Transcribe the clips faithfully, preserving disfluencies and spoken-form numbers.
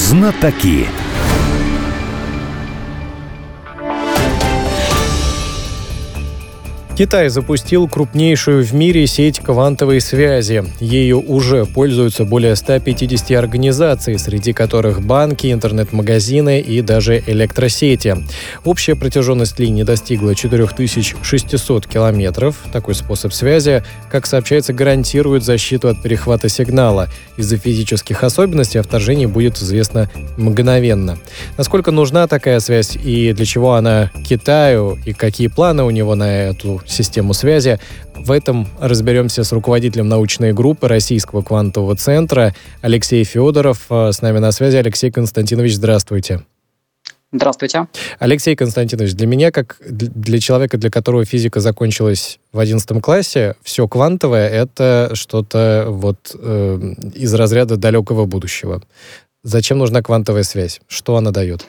Знатоки. Китай запустил крупнейшую в мире сеть квантовой связи. Ею уже пользуются более ста пятидесяти организаций, среди которых банки, интернет-магазины и даже электросети. Общая протяженность линии достигла четыре тысячи шестьсот километров. Такой способ связи, как сообщается, гарантирует защиту от перехвата сигнала. Из-за физических особенностей о вторжении будет известно мгновенно. Насколько нужна такая связь и для чего она Китаю, и какие планы у него на эту систему связи. В этом разберемся с руководителем научной группы Российского квантового центра Алексей Федоров. С нами на связи. Алексей Константинович, здравствуйте. Здравствуйте. Алексей Константинович, для меня, как для человека, для которого физика закончилась в одиннадцатом классе, все квантовое — это что-то вот э, из разряда далекого будущего. Зачем нужна квантовая связь? Что она дает?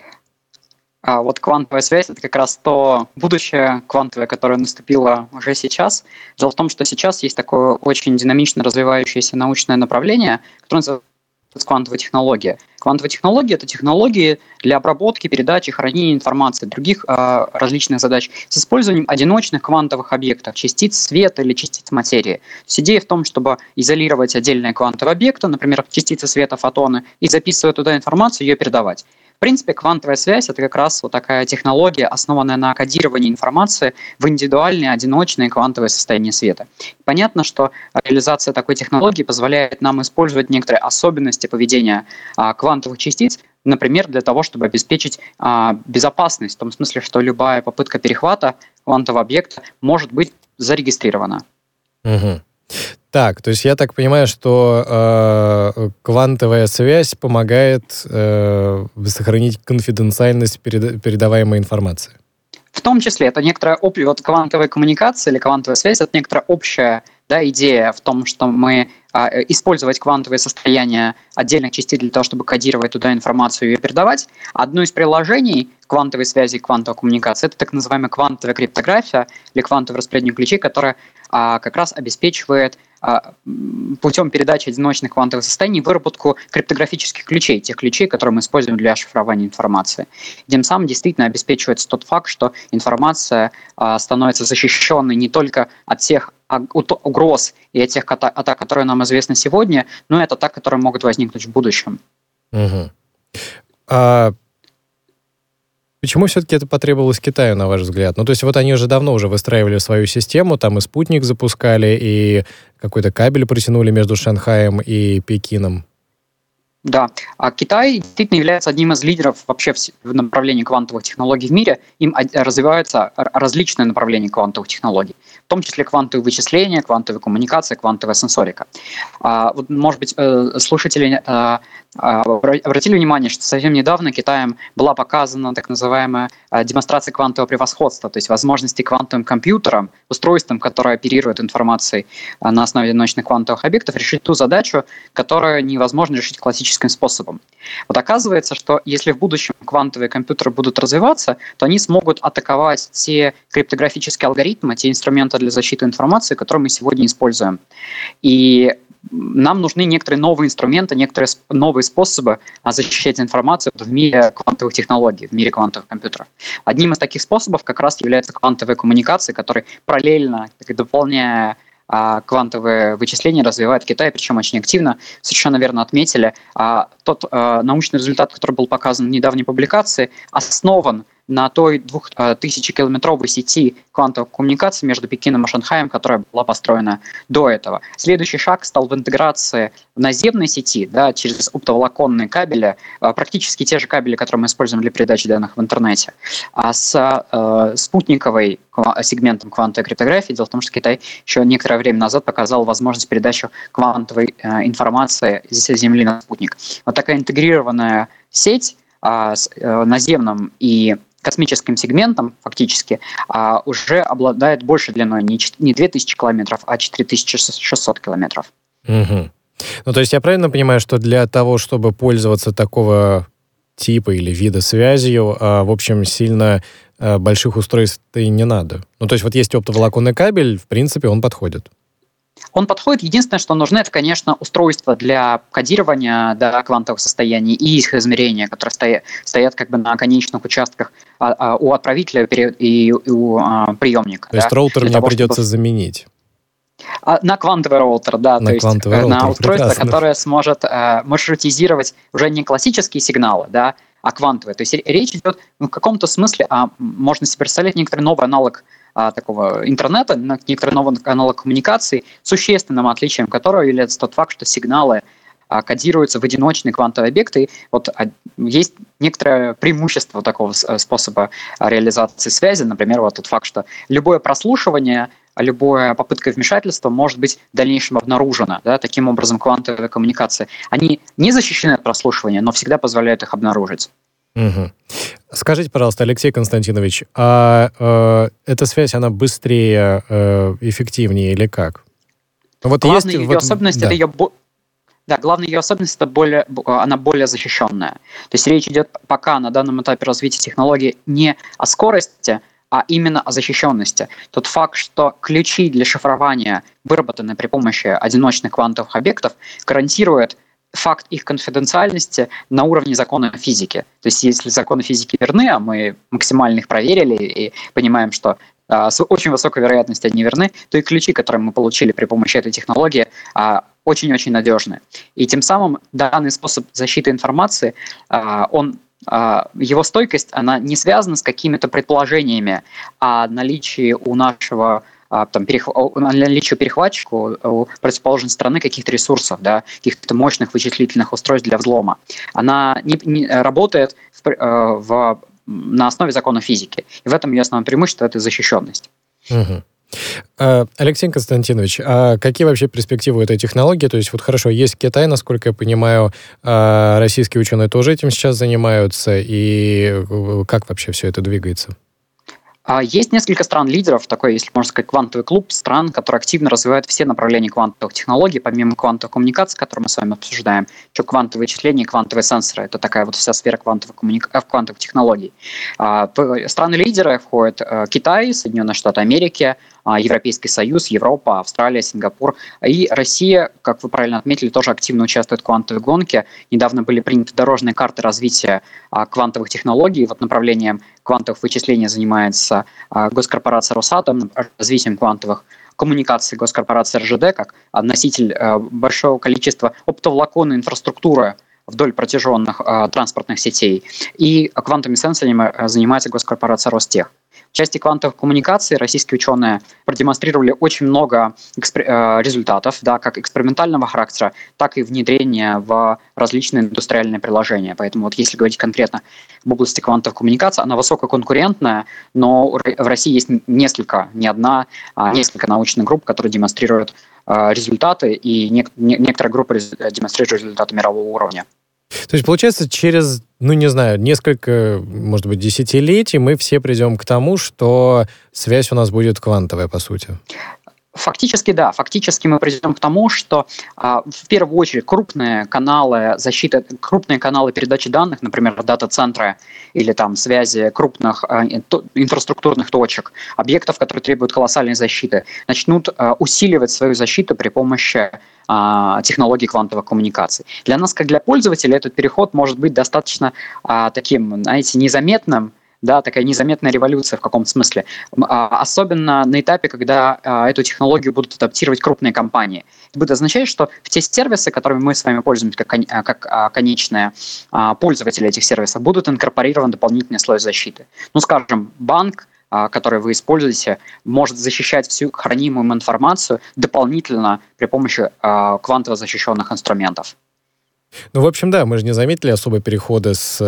А вот квантовая связь — это как раз то будущее квантовое, которое наступило уже сейчас. Дело в том, что сейчас есть такое очень динамично развивающееся научное направление, которое называется квантовая технология. Квантовые технологии — это технологии для обработки, передачи, хранения информации, других э, различных задач с использованием одиночных квантовых объектов, частиц света или частиц материи. То есть идея в том, чтобы изолировать отдельные квантовые объекты, например, частицы света, фотоны, и записывая туда информацию, ее передавать. В принципе, квантовая связь — это как раз вот такая технология, основанная на кодировании информации в индивидуальные, одиночные квантовые состояния света. Понятно, что реализация такой технологии позволяет нам использовать некоторые особенности поведения а, квантовых частиц, например, для того, чтобы обеспечить а, безопасность, в том смысле, что любая попытка перехвата квантового объекта может быть зарегистрирована. Угу. Так, то есть я так понимаю, что э, квантовая связь помогает э, сохранить конфиденциальность перед, передаваемой информации. В том числе это некоторая вот квантовая коммуникация или квантовая связь, это некоторая общая, да, идея в том, что мы а, использовать квантовые состояния отдельных частей для того, чтобы кодировать туда информацию и ее передавать. Одно из приложений квантовой связи и квантовой коммуникации — это так называемая квантовая криптография или квантовый распределение ключей, которая а, как раз обеспечивает а, путем передачи одиночных квантовых состояний выработку криптографических ключей, тех ключей, которые мы используем для шифрования информации. Тем самым действительно обеспечивается тот факт, что информация а, становится защищенной не только от тех угроз и от тех атак, которые нам известны сегодня, но и от атак, которые могут возникнуть в будущем. Угу. А почему все-таки это потребовалось Китаю, на ваш взгляд? Ну, то есть вот они уже давно уже выстраивали свою систему, там и спутник запускали, и какой-то кабель протянули между Шанхаем и Пекином. Да, а Китай действительно является одним из лидеров вообще в направлении квантовых технологий в мире. Им развиваются различные направления квантовых технологий, в том числе квантовые вычисления, квантовая коммуникация, квантовая сенсорика. А, вот, может быть, слушатели а, обратили внимание, что совсем недавно Китаем была показана так называемая демонстрация квантового превосходства, то есть возможности квантовым компьютерам, устройствам, которые оперируют информацией на основе одиночных квантовых объектов, решить ту задачу, которую невозможно решить классическим способом. Вот оказывается, что если в будущем квантовые компьютеры будут развиваться, то они смогут атаковать те криптографические алгоритмы, те инструменты для защиты информации, которые мы сегодня используем. И нам нужны некоторые новые инструменты, некоторые новые способы защищать информацию в мире квантовых технологий, в мире квантовых компьютеров. Одним из таких способов как раз является квантовая коммуникация, которая параллельно, так, дополняя а, квантовые вычисления, развивает Китай, причем очень активно. Совершенно верно отметили. А, тот а, научный результат, который был показан в недавней публикации, основан на той двухтысячекилометровой сети квантовых коммуникаций между Пекином и Шанхаем, которая была построена до этого. Следующий шаг стал в интеграции в наземной сети, да, через оптоволоконные кабели, практически те же кабели, которые мы используем для передачи данных в интернете, а с э, спутниковой сегментом квантовой криптографии. Дело в том, что Китай еще некоторое время назад показал возможность передачи квантовой э, информации с Земли на спутник. Вот такая интегрированная сеть э, с э, наземным и космическим сегментом фактически а, уже обладает большей длиной, не, не две тысячи километров, а четыре тысячи шестьсот километров. Угу. Ну, то есть я правильно понимаю, что для того, чтобы пользоваться такого типа или вида связью, а, в общем, сильно а, больших устройств и не надо? Ну, то есть вот есть оптоволоконный кабель, в принципе, он подходит. Он подходит. Единственное, что нужны, это, конечно, устройства для кодирования, да, квантовых состояний и их измерения, которые стоят, стоят как бы на конечных участках а, а, у отправителя и у а, приемника. То есть да, роутер мне того, придется чтобы... заменить? А, на квантовый роутер, да, на то есть роутер, на устройство, прекрасно. которое сможет а, маршрутизировать уже не классические сигналы, да, а квантовые. То есть речь идет ну, в каком-то смысле, а можно себе представлять некоторый новый аналог а, такого интернета, некоторый новый аналог коммуникации, существенным отличием которого является тот факт, что сигналы а, кодируются в одиночные квантовые объекты. И вот а, есть некоторое преимущество такого способа реализации связи. Например, вот тот факт, что любое прослушивание, любая попытка вмешательства может быть в дальнейшем обнаружена. Да? Таким образом, квантовые коммуникации, они не защищены от прослушивания, но всегда позволяют их обнаружить. Угу. Скажите, пожалуйста, Алексей Константинович, а э, эта связь, она быстрее, э, эффективнее или как? Вот главная есть ее вот... особенность, да. это ее... Да, главная ее особенность, это более, она более защищенная. То есть речь идет пока на данном этапе развития технологий не о скорости, а именно о защищенности. Тот факт, что ключи для шифрования выработаны при помощи одиночных квантовых объектов, гарантирует факт их конфиденциальности на уровне закона физики. То есть если законы физики верны, а мы максимально их проверили и понимаем, что а, с очень высокой вероятностью они верны, то и ключи, которые мы получили при помощи этой технологии, а, очень-очень надежны. И тем самым данный способ защиты информации, а, он его стойкость, она не связана с какими-то предположениями о наличии у нашего там, перех... наличии перехватчика у противоположной стороны каких-то ресурсов, да, каких-то мощных вычислительных устройств для взлома. Она не, не работает в, в, на основе закона физики. И в этом ее основное преимущество – это защищенность. Угу. Алексей Константинович, а какие вообще перспективы этой технологии? То есть вот хорошо, есть Китай, насколько я понимаю, российские ученые тоже этим сейчас занимаются, и как вообще все это двигается? Есть несколько стран-лидеров, такой, если можно сказать, квантовый клуб стран, которые активно развивают все направления квантовых технологий, помимо квантовых коммуникаций, которые мы с вами обсуждаем, еще квантовые вычисления и квантовые сенсоры. Это такая вот вся сфера квантовых, коммуника... квантовых технологий. Страны-лидеры входят Китай, Соединенные Штаты Америки, Европейский Союз, Европа, Австралия, Сингапур. И Россия, как вы правильно отметили, тоже активно участвует в квантовой гонке. Недавно были приняты дорожные карты развития квантовых технологий. Вот направлением квантовых вычислений занимается госкорпорация Росатом, развитием квантовых коммуникаций госкорпорация эр жэ дэ, как носитель большого количества оптоволоконной инфраструктуры вдоль протяженных транспортных сетей. И квантовыми сенсорами занимается госкорпорация Ростех. В части квантовых коммуникаций российские ученые продемонстрировали очень много экспер- результатов, да, как экспериментального характера, так и внедрения в различные индустриальные приложения. Поэтому вот если говорить конкретно в области квантовых коммуникаций, она высококонкурентная, но в России есть несколько, не одна, а несколько научных групп, которые демонстрируют результаты, и не- некоторые группы демонстрируют результаты мирового уровня. То есть, получается, через, ну, не знаю, несколько, может быть, десятилетий мы все придем к тому, что связь у нас будет квантовая, по сути. Фактически, да. Фактически мы придем к тому, что а, в первую очередь крупные каналы защиты, крупные каналы передачи данных, например, дата-центры или там связи крупных а, инфраструктурных точек, объектов, которые требуют колоссальной защиты, начнут а, усиливать свою защиту при помощи а, технологий квантовых коммуникаций. Для нас, как для пользователя, этот переход может быть достаточно а, таким, знаете, незаметным, да, такая незаметная революция в каком-то смысле. Особенно на этапе, когда эту технологию будут адаптировать крупные компании. Это будет означать, что в те сервисы, которыми мы с вами пользуемся как, как конечные пользователи этих сервисов, будут инкорпорирован дополнительный слой защиты. Ну, скажем, банк, который вы используете, может защищать всю хранимую информацию дополнительно при помощи квантово защищенных инструментов. Ну, в общем, да, мы же не заметили особо перехода с,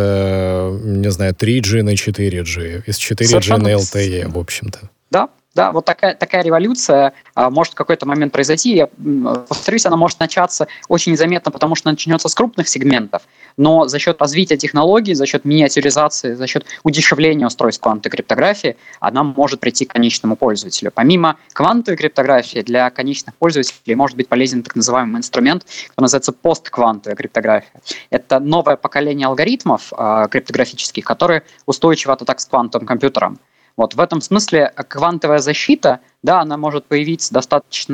не знаю, три джи на четыре джи, из четыре джи Совершенно... на эл ти и, в общем-то. Да, да, вот такая, такая революция а, может в какой-то момент произойти. Я повторюсь, она может начаться очень незаметно, потому что начнется с крупных сегментов, но за счет развития технологий, за счет миниатюризации, за счет удешевления устройств квантовой криптографии она может прийти к конечному пользователю. Помимо квантовой криптографии, для конечных пользователей может быть полезен так называемый инструмент, который называется постквантовая криптография. Это новое поколение алгоритмов а, криптографических, которые устойчивы от атак с квантовым компьютером. Вот в этом смысле квантовая защита, да, она может появиться достаточно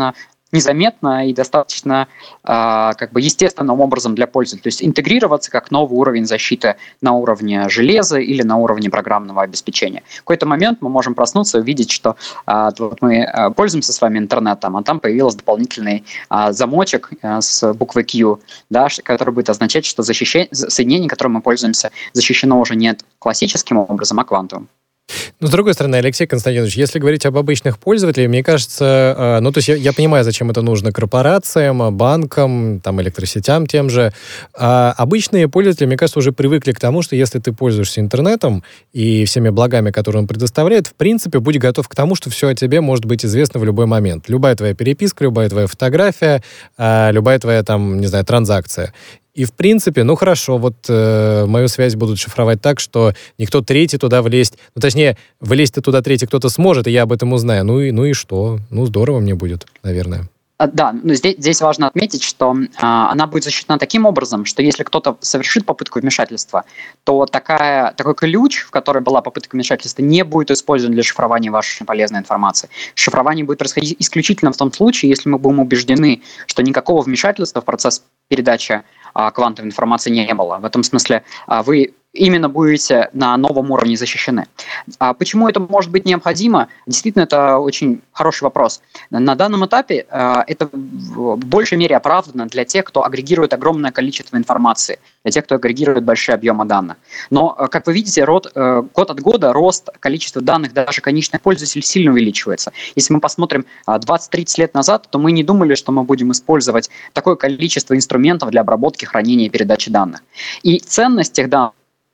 незаметно и достаточно э, как бы естественным образом для пользователя. То есть интегрироваться как новый уровень защиты на уровне железа или на уровне программного обеспечения. В какой-то момент мы можем проснуться и увидеть, что э, вот мы э, пользуемся с вами интернетом, а там появился дополнительный э, замочек э, с буквой Q, да, который будет означать, что защищение, соединение, которым мы пользуемся, защищено уже не классическим образом, а квантовым. Ну, с другой стороны, Алексей Константинович, если говорить об обычных пользователях, мне кажется, э, ну, то есть я, я понимаю, зачем это нужно корпорациям, банкам, там, электросетям тем же. А обычные пользователи, мне кажется, уже привыкли к тому, что если ты пользуешься интернетом и всеми благами, которые он предоставляет, в принципе, будь готов к тому, что все о тебе может быть известно в любой момент. Любая твоя переписка, любая твоя фотография, э, любая твоя, там, не знаю, транзакция. И, в принципе, ну хорошо, вот э, мою связь будут шифровать так, что никто третий туда влезть, ну, точнее, влезть-то туда третий кто-то сможет, и я об этом узнаю. Ну и, ну и что? Ну, здорово мне будет, наверное. Да, но здесь, здесь важно отметить, что а, она будет защищена таким образом, что если кто-то совершит попытку вмешательства, то такая, такой ключ, в который была попытка вмешательства, не будет использован для шифрования вашей полезной информации. Шифрование будет происходить исключительно в том случае, если мы будем убеждены, что никакого вмешательства в процесс передачи а, квантовой информации не было. В этом смысле а, вы именно будете на новом уровне защищены. А почему это может быть необходимо? Действительно, это очень хороший вопрос. На данном этапе э, это в большей мере оправдано для тех, кто агрегирует огромное количество информации, для тех, кто агрегирует большие объемы данных. Но, э, как вы видите, род, э, год от года рост количества данных даже конечных пользователей сильно увеличивается. Если мы посмотрим э, двадцать-тридцать лет назад, то мы не думали, что мы будем использовать такое количество инструментов для обработки, хранения и передачи данных. И ценность тех данных,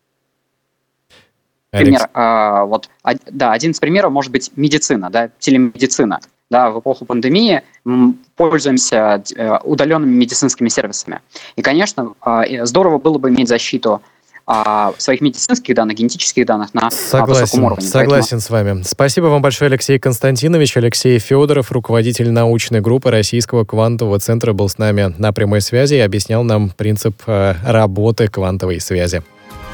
Пример, э, вот, да, один из примеров может быть медицина, да, телемедицина. Да, в эпоху пандемии мы пользуемся э, удаленными медицинскими сервисами. И, конечно, э, здорово было бы иметь защиту э, своих медицинских данных, генетических данных на согласен, высоком уровне. Согласен Поэтому... с вами. Спасибо вам большое, Алексей Константинович. Алексей Федоров, руководитель научной группы Российского квантового центра, был с нами на прямой связи и объяснял нам принцип э, работы квантовой связи.